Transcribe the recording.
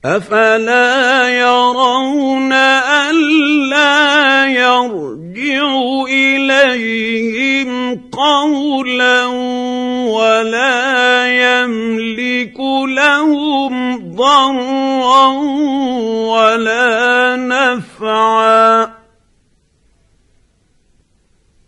أفلا يرون ألا يرجع إليهم قولا ولا يملك لهم ضرا ولا نفعا